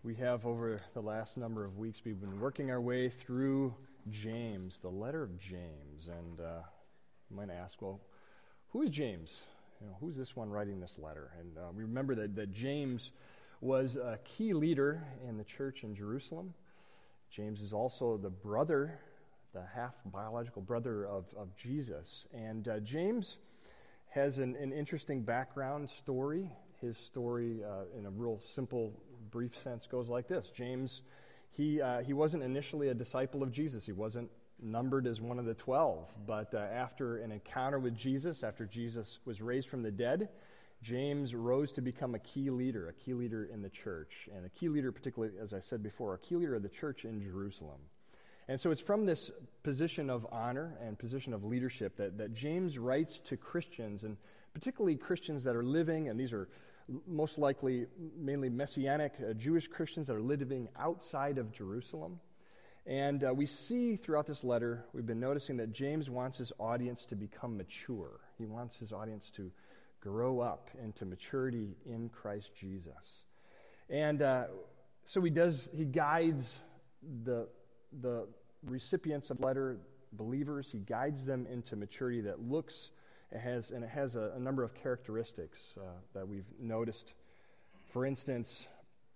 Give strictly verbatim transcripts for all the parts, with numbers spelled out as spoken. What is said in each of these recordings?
We have, over the last number of weeks, we've been working our way through James, the letter of James. And uh, you might ask, well, who is James? You know, who's this one writing this letter? And uh, we remember that, that James was a key leader in the church in Jerusalem. James is also the brother, the half-biological brother of, of Jesus. And uh, James has an, an interesting background story. His story, uh, in a real simple, brief sense, goes like this. James, he uh, he wasn't initially a disciple of Jesus. He wasn't numbered as one of the twelve. But uh, after an encounter with Jesus, after Jesus was raised from the dead, James rose to become a key leader, a key leader in the church, and a key leader, particularly, as I said before, a key leader of the church in Jerusalem. And so it's from this position of honor and position of leadership that, that James writes to Christians, and particularly Christians that are living, and these are most likely mainly Messianic uh, Jewish Christians that are living outside of Jerusalem. And uh, we see throughout this letter, we've been noticing that James wants his audience to become mature. He wants his audience to grow up into maturity in Christ Jesus. And uh, so he does, he guides the, the recipients of the letter, believers, he guides them into maturity that looks It has, and it has a, a number of characteristics uh, that we've noticed. For instance,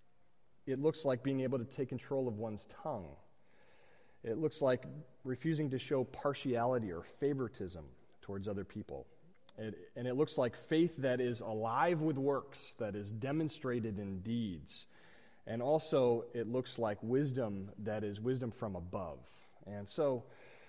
it looks like being able to take control of one's tongue. It looks like refusing to show partiality or favoritism towards other people. It, and it looks like faith that is alive with works, that is demonstrated in deeds. And also, it looks like wisdom that is wisdom from above. And so,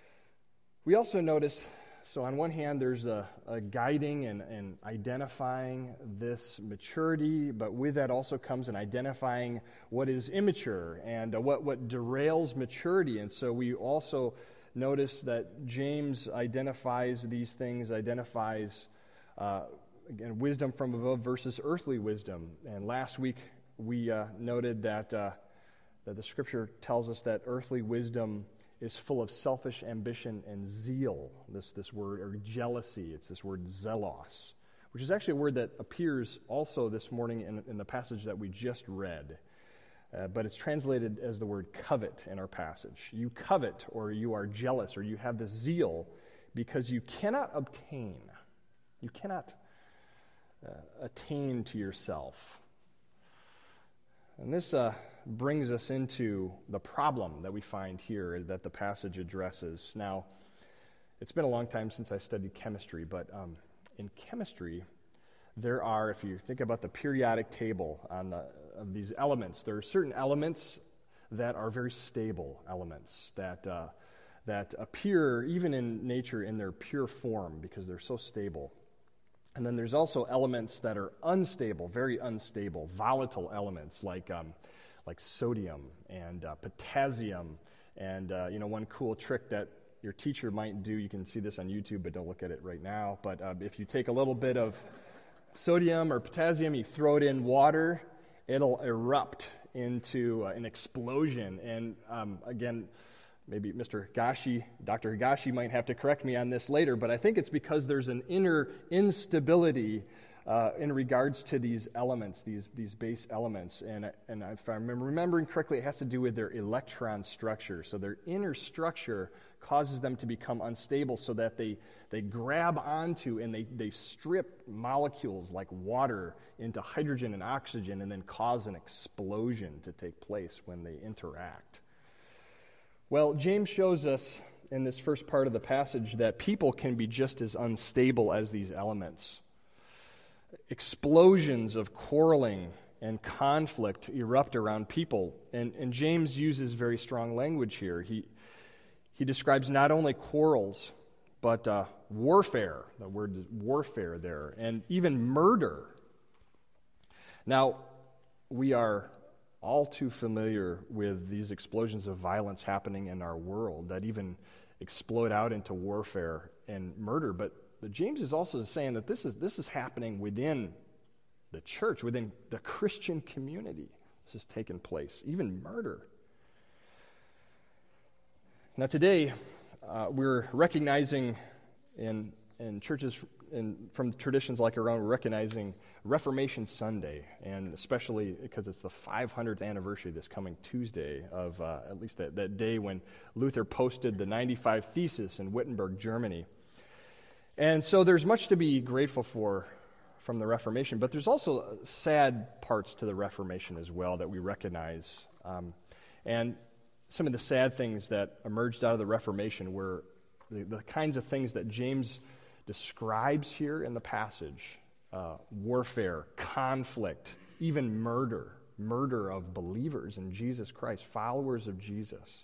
we also notice, so on one hand, there's a, a guiding and, and identifying this maturity, but with that also comes an identifying what is immature and uh, what, what derails maturity. And so we also notice that James identifies these things, identifies, uh, again, wisdom from above versus earthly wisdom. And last week we uh, noted that, uh, that the Scripture tells us that earthly wisdom is full of selfish ambition and zeal, this, this word, or jealousy. It's this word zelos, which is actually a word that appears also this morning in, in the passage that we just read. Uh, but it's translated as the word covet in our passage. You covet, or you are jealous, or you have this zeal because you cannot obtain. You cannot uh, attain to yourself. And this uh, brings us into the problem that we find here that the passage addresses. Now, it's been a long time since I studied chemistry, but um, in chemistry, there are, if you think about the periodic table on the, of these elements, there are certain elements that are very stable elements that uh, that appear even in nature in their pure form because they're so stable. And then there's also elements that are unstable, very unstable, volatile elements like um, like sodium and uh, potassium. And uh, you know, one cool trick that your teacher might do, you can see this on YouTube, but don't look at it right now. But uh, if you take a little bit of sodium or potassium, you throw it in water, it'll erupt into uh, an explosion. And um, again, maybe Mister Higashi, Doctor Higashi might have to correct me on this later, but I think it's because there's an inner instability uh, in regards to these elements, these these base elements. And, and if I'm remembering correctly, it has to do with their electron structure. So their inner structure causes them to become unstable so that they, they grab onto and they, they strip molecules like water into hydrogen and oxygen and then cause an explosion to take place when they interact. Well, James shows us in this first part of the passage that people can be just as unstable as these elements. Explosions of quarreling and conflict erupt around people, and, and James uses very strong language here. He, he describes not only quarrels, but uh, warfare, the word is warfare there, and even murder. Now, we are all too familiar with these explosions of violence happening in our world that even explode out into warfare and murder. But, but James is also saying that this is this is happening within the church, within the Christian community. This is taking place, even murder. Now today, uh, we're recognizing in in churches in, from traditions like our own, we're recognizing Reformation Sunday, and especially because it's the five hundredth anniversary this coming Tuesday of uh, at least that, that day when Luther posted the ninety-five Theses in Wittenberg, Germany. And so there's much to be grateful for from the Reformation, but there's also sad parts to the Reformation as well that we recognize. Um, and some of the sad things that emerged out of the Reformation were the, the kinds of things that James describes here in the passage. Uh, warfare, conflict, even murder, murder of believers in Jesus Christ, followers of Jesus.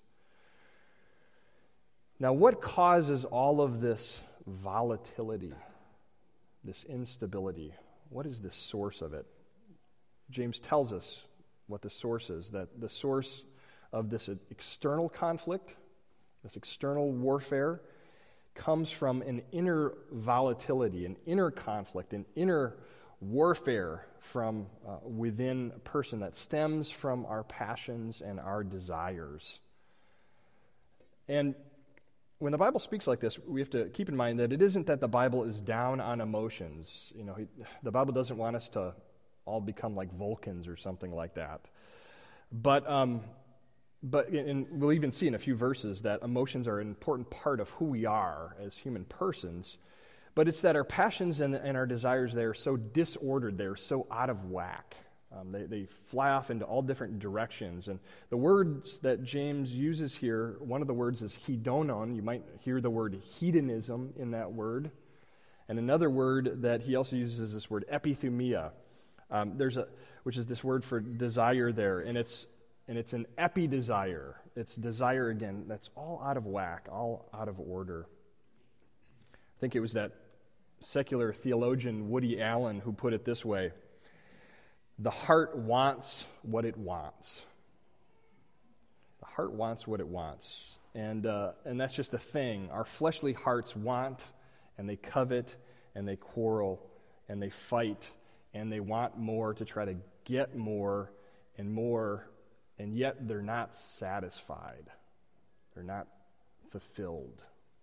Now, what causes all of this volatility, this instability? What is the source of it? James tells us what the source is, that the source of this external conflict, this external warfare, comes from an inner volatility, an inner conflict, an inner warfare from uh, within a person that stems from our passions and our desires. And when the Bible speaks like this, we have to keep in mind that it isn't that the Bible is down on emotions. You know, he, the Bible doesn't want us to all become like Vulcans or something like that. But um, But and we'll even see in a few verses that emotions are an important part of who we are as human persons. But it's that our passions and, and our desires, they are so disordered, they're so out of whack. Um, they, they fly off into all different directions. And the words that James uses here, one of the words is hedonon. You might hear the word hedonism in that word. And another word that he also uses is this word epithumia, um, there's a, which is this word for desire there. And it's And it's an epi-desire. It's desire, again, that's all out of whack, all out of order. I think it was that secular theologian Woody Allen who put it this way: the heart wants what it wants. The heart wants what it wants. And, uh, and that's just a thing. Our fleshly hearts want, and they covet, and they quarrel, and they fight, and they want more to try to get more and more. And yet they're not satisfied. They're not fulfilled.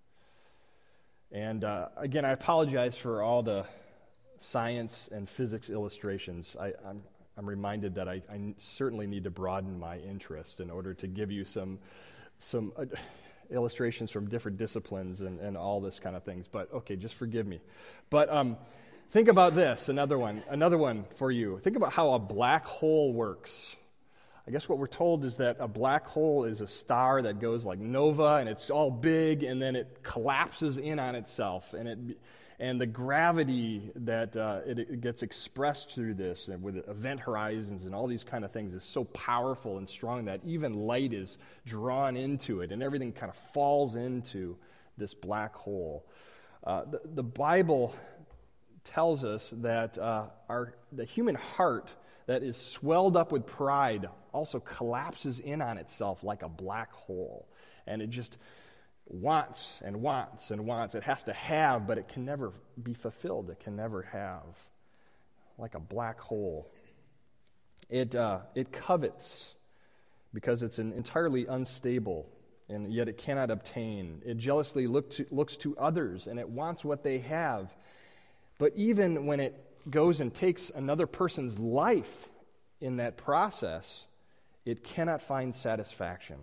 And uh, again, I apologize for all the science and physics illustrations. I, I'm, I'm reminded that I, I certainly need to broaden my interest in order to give you some, some uh, illustrations from different disciplines and, and all this kind of things. But okay, just forgive me. But um, think about this, another one, another one for you. Think about how a black hole works. I guess what we're told is that a black hole is a star that goes like nova, and it's all big, and then it collapses in on itself, and it and the gravity that uh, it, it gets expressed through this, and with event horizons and all these kind of things, is so powerful and strong that even light is drawn into it, and everything kind of falls into this black hole. Uh, the, the Bible tells us that uh, our the human heart that is swelled up with pride also collapses in on itself like a black hole. And it just wants and wants and wants. It has to have, but it can never be fulfilled. It can never have. Like a black hole. It, uh, it covets because it's an entirely unstable, and yet it cannot obtain. It jealously look to, looks to others, and it wants what they have. But even when it goes and takes another person's life in that process, it cannot find satisfaction.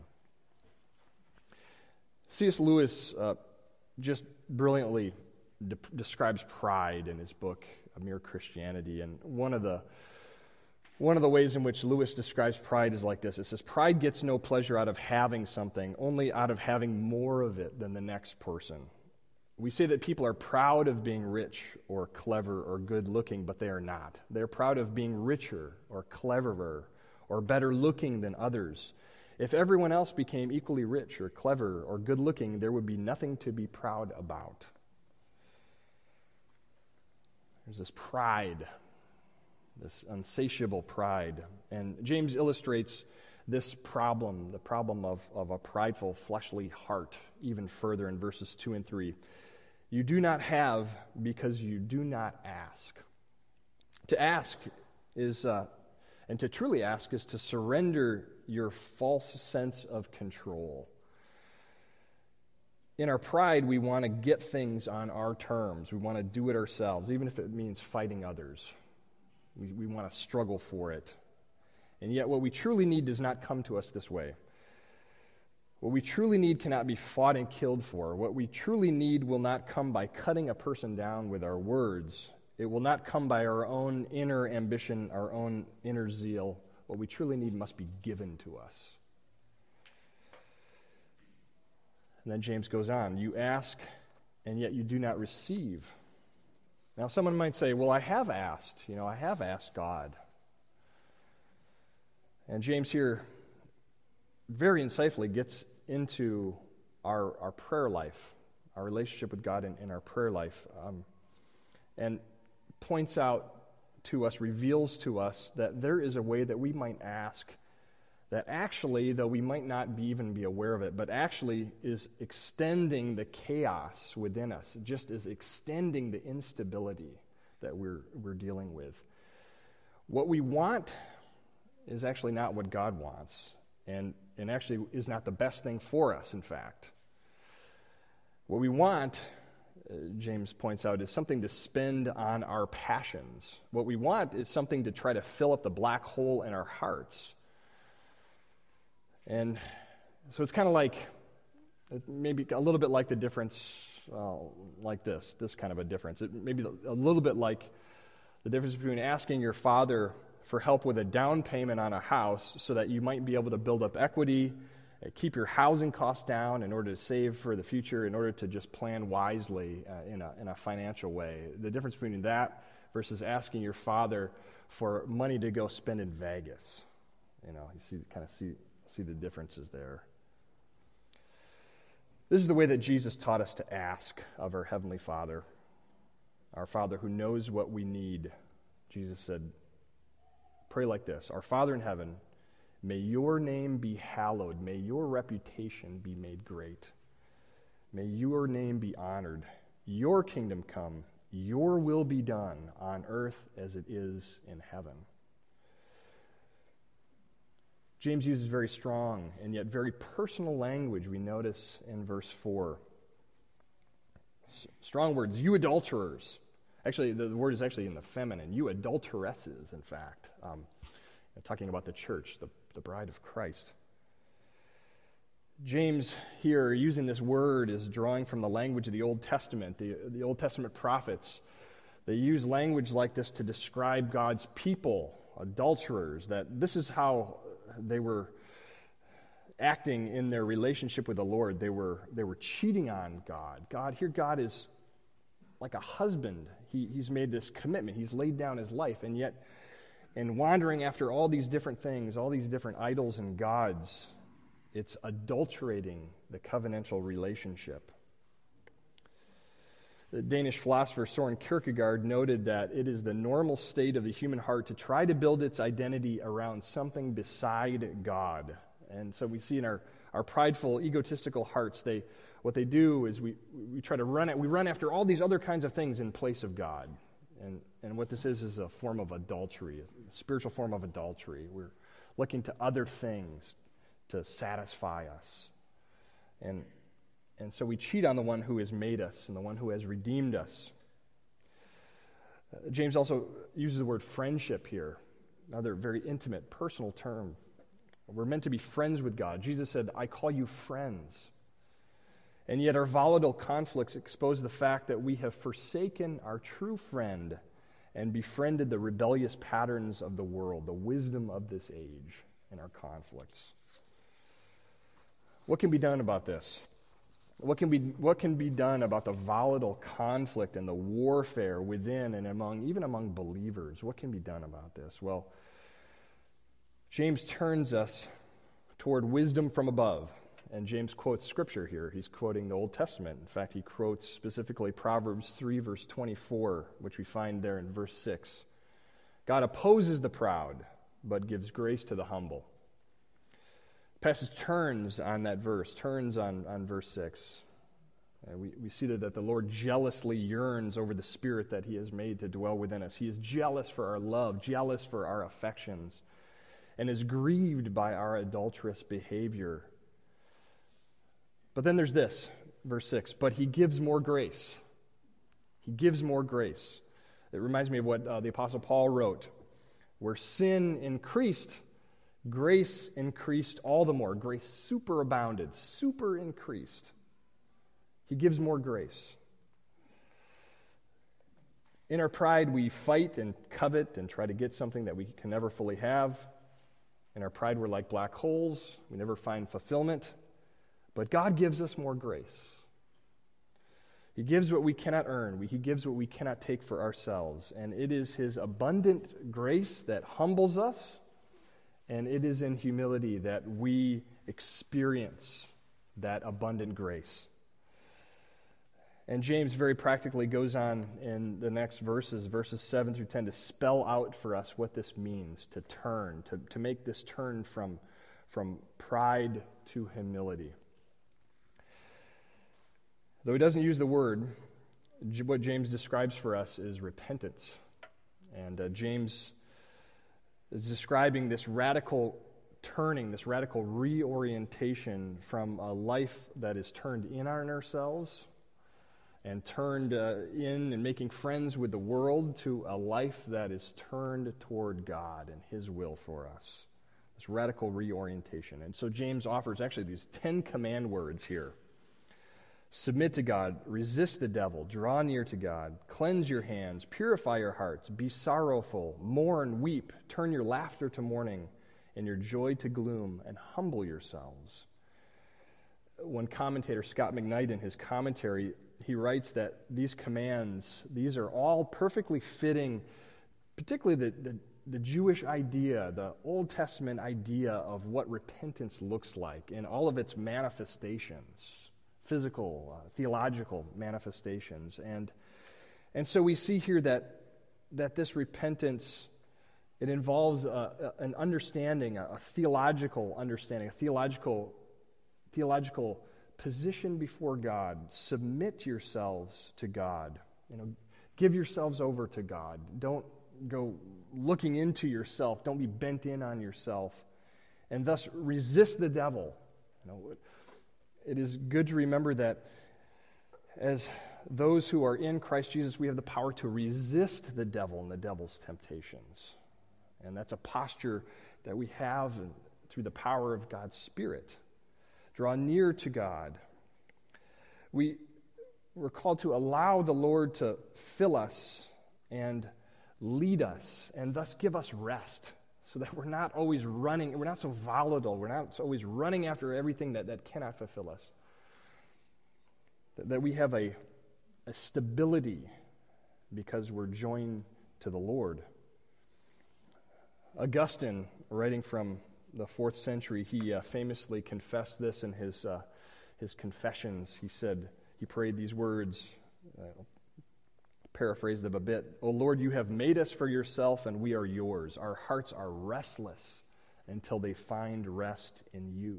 C S Lewis uh, just brilliantly de- describes pride in his book, A Mere Christianity, and one of the one of the ways in which Lewis describes pride is like this. It says, pride gets no pleasure out of having something, only out of having more of it than the next person. We say that people are proud of being rich or clever or good-looking, but they are not. They're proud of being richer or cleverer or better-looking than others. If everyone else became equally rich or clever or good-looking, there would be nothing to be proud about. There's this pride, this insatiable pride. And James illustrates this problem, the problem of, of a prideful, fleshly heart, even further in verses two and three. You do not have because you do not ask. To ask is, uh, and to truly ask is to surrender your false sense of control. in our pride, we want to get things on our terms. We want to do it ourselves, even if it means fighting others. We, we want to struggle for it. And yet what we truly need does not come to us this way. What we truly need cannot be fought and killed for. What we truly need will not come by cutting a person down with our words. It will not come by our own inner ambition, our own inner zeal. What we truly need must be given to us. And then James goes on, you ask, and yet you do not receive. Now someone might say, well, I have asked. You know, I have asked God. And James here very insightfully gets into our, our prayer life, our relationship with God in, in our prayer life, um, and points out to us, reveals to us that there is a way that we might ask that actually, though we might not be even be aware of it, but actually is extending the chaos within us, just is extending the instability that we're we're dealing with. What we want is actually not what God wants, and, and actually is not the best thing for us, in fact. What we want, uh, James points out, is something to spend on our passions. What we want is something to try to fill up the black hole in our hearts. And so it's kind of like, maybe a little bit like the difference, uh, like this, this kind of a difference. It maybe a little bit like the difference between asking your father for help with a down payment on a house so that you might be able to build up equity, keep your housing costs down in order to save for the future, in order to just plan wisely uh, in a in a financial way. The difference between that versus asking your father for money to go spend in Vegas. You know, you see, kind of see see the differences there. This is the way that Jesus taught us to ask of our Heavenly Father, our Father who knows what we need. Jesus said, pray like this, our Father in heaven, may your name be hallowed, may your reputation be made great, may your name be honored, your kingdom come, your will be done on earth as it is in heaven. James uses very strong and yet very personal language we notice in verse four. S- strong words, you adulterers. Actually, the, the word is actually in the feminine. You adulteresses, in fact. Um, talking about the church, the, the bride of Christ. James here, using this word, is drawing from the language of the Old Testament. The, the Old Testament prophets, they use language like this to describe God's people, adulterers, that this is how they were acting in their relationship with the Lord. They were they were cheating on God. God, here God is like a husband. He, he's made this commitment. He's laid down his life, and yet in wandering after all these different things, all these different idols and gods, it's adulterating the covenantal relationship. The Danish philosopher Søren Kierkegaard noted that it is the normal state of the human heart to try to build its identity around something beside God. And so we see in our, our prideful, egotistical hearts, they what they do is we, we try to run it, we run after all these other kinds of things in place of God. And, and what this is is a form of adultery, a spiritual form of adultery. We're looking to other things to satisfy us. And And so we cheat on the one who has made us and the one who has redeemed us. Uh, James also uses the word friendship here, another very intimate, personal term. We're meant to be friends with God. Jesus said, I call you friends. And yet our volatile conflicts expose the fact that we have forsaken our true friend and befriended the rebellious patterns of the world, the wisdom of this age in our conflicts. What can be done about this? What can be what can be done about the volatile conflict and the warfare within and among, even among believers? What can be done about this? Well, James turns us toward wisdom from above, and James quotes Scripture here. He's quoting the Old Testament. In fact, he quotes specifically Proverbs three, verse twenty-four, which we find there in verse six. God opposes the proud, but gives grace to the humble. The passage turns on that verse, turns on, on verse six. Uh, we, we see that, that the Lord jealously yearns over the Spirit that he has made to dwell within us. He is jealous for our love, jealous for our affections, and is grieved by our adulterous behavior. But then there's this. verse six, but he gives more grace. He gives more grace. It reminds me of what uh, the Apostle Paul wrote, where sin increased, grace increased all the more. Grace superabounded, super increased. He gives more grace. In our pride, we fight and covet and try to get something that we can never fully have. In our pride, we're like black holes. We never find fulfillment. But God gives us more grace. He gives what we cannot earn. He gives what we cannot take for ourselves. And it is his abundant grace that humbles us, and it is in humility that we experience that abundant grace. And James very practically goes on in the next verses, verses seven through ten, to spell out for us what this means, to turn, to, to make this turn from, from pride to humility. Though he doesn't use the word, what James describes for us is repentance. And uh, James is describing this radical turning, this radical reorientation from a life that is turned in on ourselves and turned uh, in and making friends with the world to a life that is turned toward God and his will for us. This radical reorientation. And so James offers actually these ten command words here. Submit to God, resist the devil, draw near to God, cleanse your hands, purify your hearts, be sorrowful, mourn, weep, turn your laughter to mourning and your joy to gloom, and humble yourselves. One commentator, Scott McKnight, in his commentary, he writes that these commands, these are all perfectly fitting, particularly the, the, the Jewish idea, the Old Testament idea of what repentance looks like in all of its manifestations. Physical, uh, theological manifestations. And and so we see here that that this repentance, it involves a, a, an understanding, a, a theological understanding, a theological theological position before God. Submit yourselves to God. You know, give yourselves over to God. Don't go looking into yourself. Don't be bent in on yourself. And thus resist the devil. You know, it is good to remember that as those who are in Christ Jesus, we have the power to resist the devil and the devil's temptations. And that's a posture that we have through the power of God's Spirit. Draw near to God. We, we're called to allow the Lord to fill us and lead us and thus give us rest, so that we're not always running, we're not so volatile, we're not always running after everything that, that cannot fulfill us. That, that we have a, a stability because we're joined to the Lord. Augustine, writing from the fourth century, he uh, famously confessed this in his, uh, his Confessions. He said, he prayed these words, uh, paraphrase them a bit. O Lord, you have made us for yourself, and we are yours. Our hearts are restless until they find rest in you.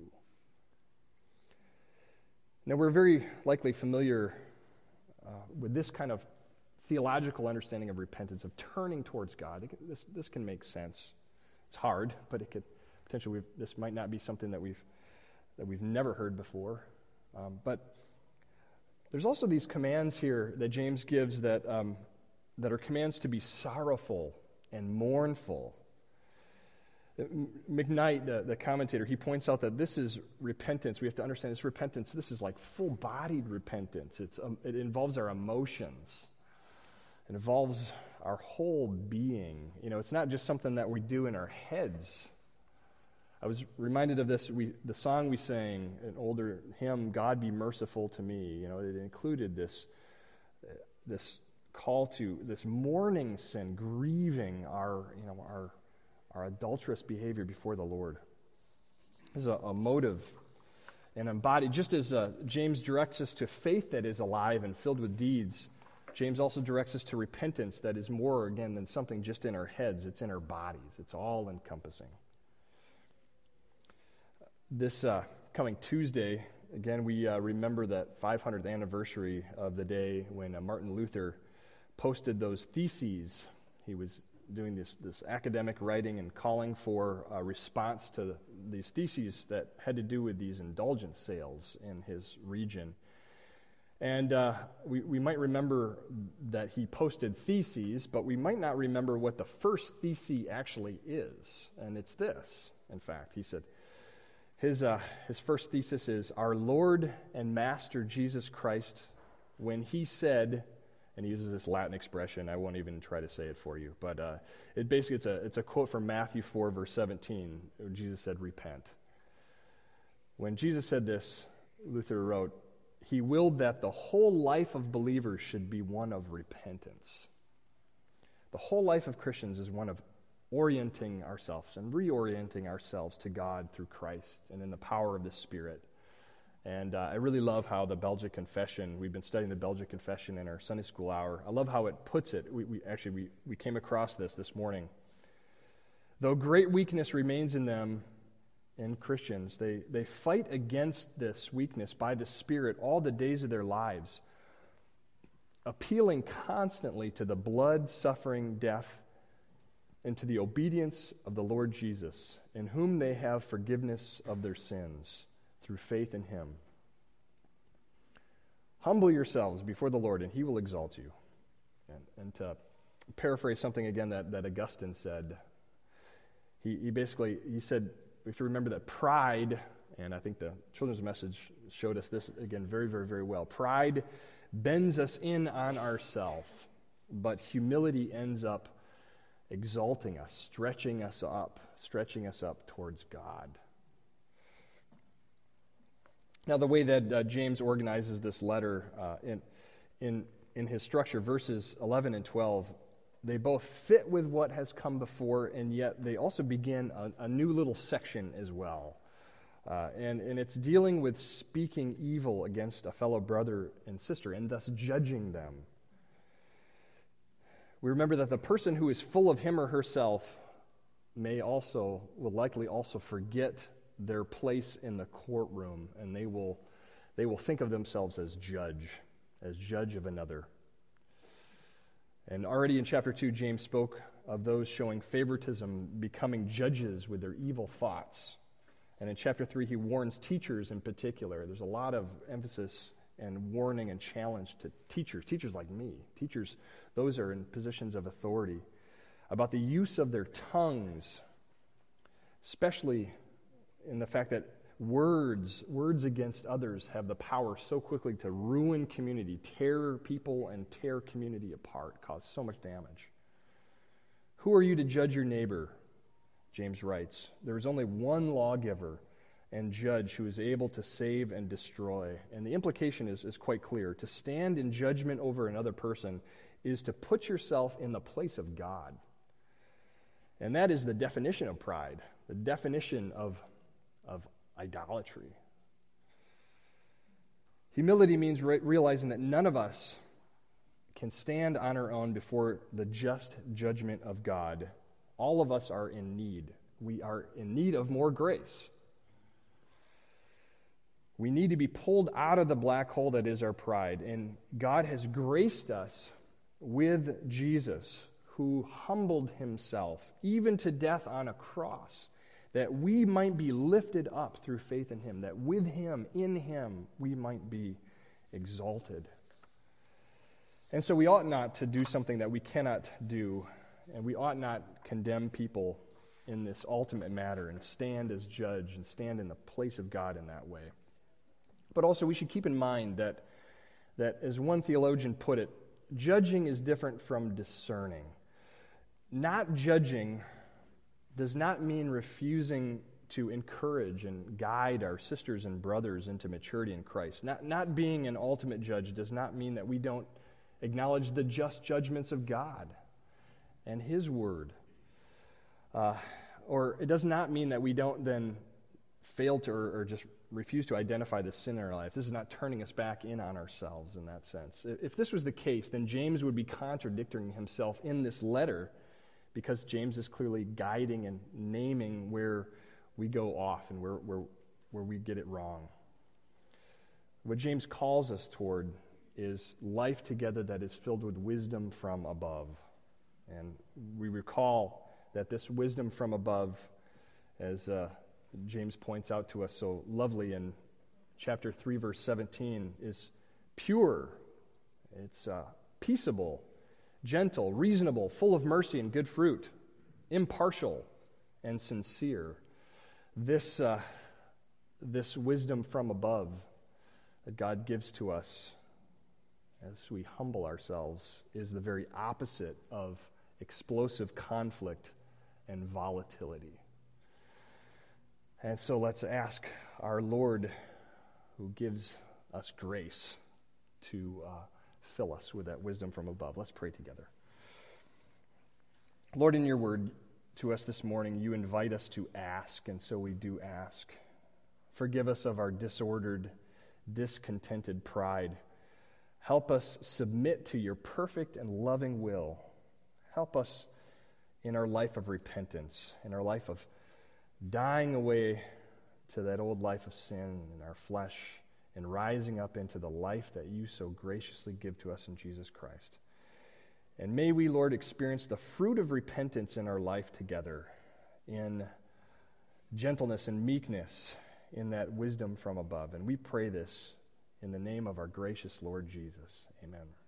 Now, we're very likely familiar uh, with this kind of theological understanding of repentance, of turning towards God. It, this, this can make sense. It's hard, but it could potentially, this might not be something that we've that we've never heard before. Um, but there's also these commands here that James gives that um, that are commands to be sorrowful and mournful. McKnight, the, the commentator, he points out that this is repentance. We have to understand this repentance. This is like full-bodied repentance. It's um, it involves our emotions. It involves our whole being. You know, it's not just something that we do in our heads. I was reminded of this, we, the song we sang, an older hymn, God Be Merciful to Me. You know, it included this, uh, this call to, this mourning sin, grieving our, you know, our, our adulterous behavior before the Lord. This is a, a motive and embodied, just as uh, James directs us to faith that is alive and filled with deeds, James also directs us to repentance that is more, again, than something just in our heads. It's in our bodies. It's all-encompassing. This uh, coming Tuesday, again, we uh, remember that five hundredth anniversary of the day when uh, Martin Luther posted those theses. He was doing this, this academic writing and calling for a response to these theses that had to do with these indulgence sales in his region. And uh, we, we might remember that he posted theses, but we might not remember what the first thesis actually is. And it's this, in fact. He said, his, uh, his first thesis is, our Lord and Master Jesus Christ, when he said, and he uses this Latin expression, I won't even try to say it for you, but uh, it basically it's a, it's a quote from Matthew four, verse seventeen. Jesus said, repent. When Jesus said this, Luther wrote, he willed that the whole life of believers should be one of repentance. The whole life of Christians is one of orienting ourselves and reorienting ourselves to God through Christ and in the power of the Spirit. And uh, I really love how the Belgic Confession, we've been studying the Belgic Confession in our Sunday school hour. I love how it puts it. We, we actually, we, we came across this this morning. Though great weakness remains in them, in Christians, they, they fight against this weakness by the Spirit all the days of their lives, appealing constantly to the blood, suffering, death, and to the obedience of the Lord Jesus, in whom they have forgiveness of their sins through faith in him. Humble yourselves before the Lord, and he will exalt you. And, and to paraphrase something again that, that Augustine said, he, he basically, he said, we have to remember that pride, and I think the children's message showed us this again very, very, very well. Pride bends us in on ourselves, but humility ends up exalting us, stretching us up, stretching us up towards God. Now, the way that uh, James organizes this letter uh, in, in, in his structure, verses eleven and twelve, they both fit with what has come before, and yet they also begin a, a new little section as well. Uh, and, and it's dealing with speaking evil against a fellow brother and sister, and thus judging them. We remember that the person who is full of him or herself may also, will likely also forget their place in the courtroom, and they will, they will think of themselves as judge, as judge of another. And already in chapter two, James spoke of those showing favoritism, becoming judges with their evil thoughts. And in chapter three, he warns teachers in particular. There's a lot of emphasis and warning and challenge to teachers, teachers like me, teachers, those are in positions of authority, about the use of their tongues, especially in the fact that words, words against others have the power so quickly to ruin community, tear people and tear community apart, cause so much damage. Who are you to judge your neighbor? James writes, there is only one lawgiver and judge who is able to save and destroy. And the implication is, is quite clear. To stand in judgment over another person is to put yourself in the place of God. And that is the definition of pride, the definition of, of idolatry. Humility means re- realizing that none of us can stand on our own before the just judgment of God. All of us are in need. We are in need of more grace. We need to be pulled out of the black hole that is our pride. And God has graced us with Jesus, who humbled himself, even to death on a cross, that we might be lifted up through faith in him, that with him, in him, we might be exalted. And so we ought not to do something that we cannot do, and we ought not condemn people in this ultimate matter and stand as judge and stand in the place of God in that way. But also we should keep in mind that, that as one theologian put it, judging is different from discerning. Not judging does not mean refusing to encourage and guide our sisters and brothers into maturity in Christ. Not, not being an ultimate judge does not mean that we don't acknowledge the just judgments of God and his word. Uh, or it does not mean that we don't then fail to or, or just refuse to identify the sin in our life. This is not turning us back in on ourselves in that sense. If this was the case, then James would be contradicting himself in this letter, because James is clearly guiding and naming where we go off and where, where, where we get it wrong. What James calls us toward is life together that is filled with wisdom from above. And we recall that this wisdom from above, as uh, James points out to us so lovely in chapter three, verse seventeen, is pure, it's uh, peaceable, gentle, reasonable, full of mercy and good fruit, impartial and sincere. This, uh, this wisdom from above that God gives to us as we humble ourselves is the very opposite of explosive conflict and volatility. And so let's ask our Lord, who gives us grace, to uh, fill us with that wisdom from above. Let's pray together. Lord, in your word to us this morning, you invite us to ask, and so we do ask. Forgive us of our disordered, discontented pride. Help us submit to your perfect and loving will. Help us in our life of repentance, in our life of dying away to that old life of sin in our flesh and rising up into the life that you so graciously give to us in Jesus Christ. And may we, Lord, experience the fruit of repentance in our life together, in gentleness and meekness, in that wisdom from above. And we pray this in the name of our gracious Lord Jesus. Amen.